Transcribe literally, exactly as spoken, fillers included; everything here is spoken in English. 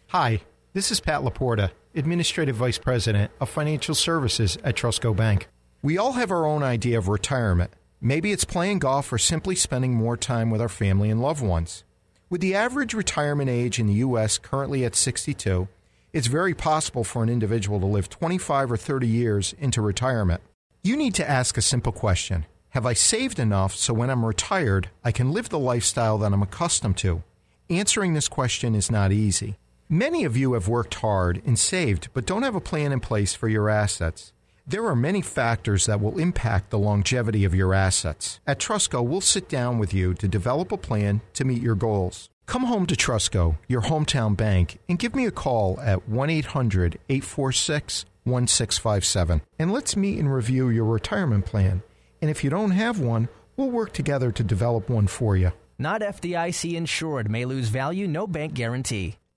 Hi, this is Pat Laporta, Administrative Vice President of Financial Services at Trustco Bank. We all have our own idea of retirement. Maybe it's playing golf or simply spending more time with our family and loved ones. With the average retirement age in the U S currently at sixty-two, it's very possible for an individual to live twenty-five or thirty years into retirement. You need to ask a simple question. Have I saved enough so when I'm retired, I can live the lifestyle that I'm accustomed to? Answering this question is not easy. Many of you have worked hard and saved, but don't have a plan in place for your assets. There are many factors that will impact the longevity of your assets. At Trustco, we'll sit down with you to develop a plan to meet your goals. Come home to Trustco, your hometown bank, and give me a call at one eight hundred, eight four six, one six five seven. And let's meet and review your retirement plan. And if you don't have one, we'll work together to develop one for you. Not F D I C insured, may lose value, no bank guarantee.